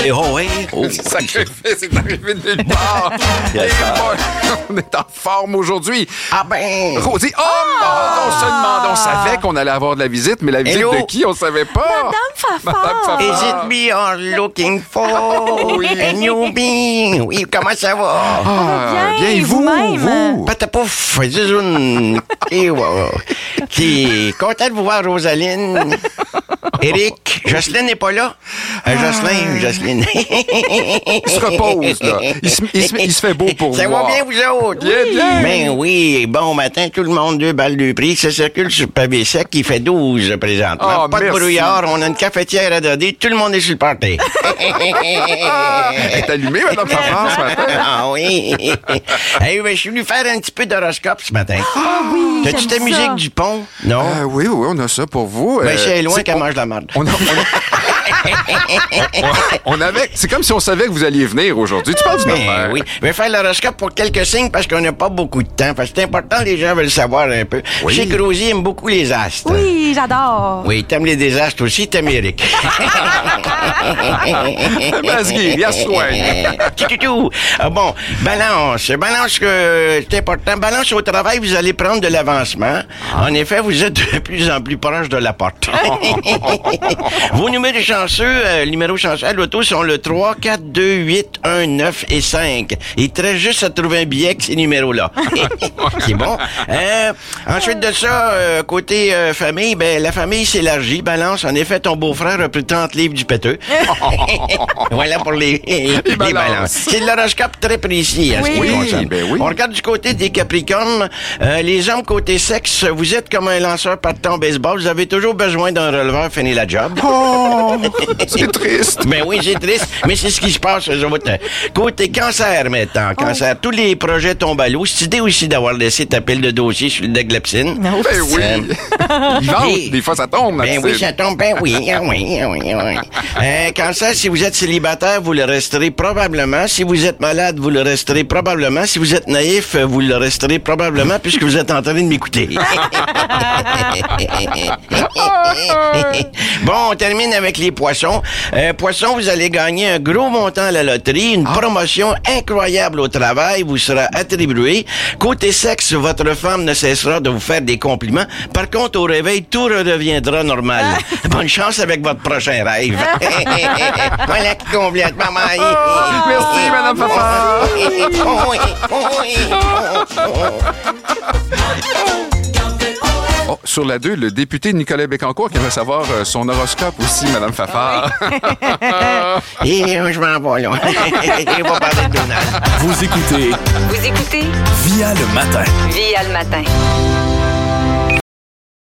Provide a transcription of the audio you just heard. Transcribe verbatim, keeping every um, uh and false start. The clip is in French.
hey, oh, hey. Oh, Sacrifice est arrivé de nulle part. Yes, on est en forme aujourd'hui. Ah ben... Rosie, oh, oh, on se demandait, on savait qu'on allait avoir de la visite, mais la visite Hello. de qui, on savait pas. Madame Fafard. Madame Fafard. Is it me you're looking for? Oui. A newbie? Oui, comment ça va? Ah, bien, bien, vous, vous-même. vous. Patapouf, Zizun. Et wow. Qui est content de vous voir, Rosaline. Éric, Jocelyne n'est pas là? Euh, Jocelyne, Jocelyne. Il se repose, là. Il se, il se- il se fait beau pour Ça voir. va bien, vous autres? Bien, bien. Ben oui, bon matin, tout le monde, deux balles, deux prix. Ça circule sur le pavé sec, il fait douze présentement. Ah, Pas merci. de brouillard, on a une cafetière à donner, tout le monde est sur le party. Elle est allumée, Madame Fafard, ce matin. Ah oui. Hey, ben, je suis venu faire un petit peu d'horoscope ce matin. Ah oui, T'as-tu j'aime ta ça. musique du pont? Non? Euh, oui, oui, on a ça pour vous. Ben, Euh, c'est loin c'est- qu'elle mange la marde. On, a- on a- on- on avait. C'est comme si on savait que vous alliez venir aujourd'hui. Tu parles d'une Ben affaire. oui. Je vais faire l'horoscope pour quelques signes parce qu'on n'a pas beaucoup de temps. Parce que c'est important, les gens veulent savoir un peu. Oui. Je sais que Rosie aime beaucoup les astres. Oui, j'adore. Oui, t'aimes les désastres aussi, t'aimes Eric. Vas-y, bien soigné. Tout, tout, tout. Ah bon, balance. Balance, que c'est important. Balance au travail, vous allez prendre de l'avancement. En effet, vous êtes de plus en plus proche de la porte. Vos numéros chanceux, euh, le numéro chanceux à l'auto sont le trois, quatre, deux, huit, un, neuf et cinq. Il te reste juste à trouver un billet avec ces numéros-là. C'est bon. Euh, ensuite de ça, euh, côté euh, famille, ben la famille s'élargit. Balance, en effet, ton beau-frère a pris trente livres du péteux. Voilà pour les, les balance. balances. C'est de l'horoscope très précis en ce qui Oui, me concerne. ben oui. On regarde du côté des Capricornes. Euh, les hommes côté sexe, vous êtes comme un lanceur partant au baseball. Vous avez toujours besoin d'un releveur finir la job. Oh, c'est triste. Ben oui, c'est triste, mais c'est ce qui se passe, eux autres. Côté cancer, maintenant, cancer, tous les projets tombent à l'eau. C'est idée aussi d'avoir laissé ta pile de dossiers sur le deck de la piscine. Non. Ben oui. Il vente, Et- des fois ça tombe. Ben Maxime. oui, ça tombe, ben oui, ah oui, ah oui, ah oui. Euh, cancer, si vous êtes célibataire, vous le resterez probablement. Si vous êtes malade, vous le resterez probablement. Si vous êtes naïf, vous le resterez probablement puisque vous êtes en train de m'écouter. Bon, on termine avec les poissons. Euh, poissons, vous allez gagner un gros montant à la loterie, une promotion incroyable au travail vous sera attribuée. Côté sexe, votre femme ne cessera de vous faire des compliments. Par contre, au réveil, tout redeviendra normal. Bonne chance avec votre prochain rêve. Voilà qui complètement maillé. Merci, Madame Fafard. Oh, sur la deux, le député Nicolas Bécancourt qui aimerait savoir euh, son horoscope aussi, Madame Fafard. Et euh, je m'en vais, là. Il va parler de Donald. Vous écoutez Vous écoutez Via le matin. Via le matin.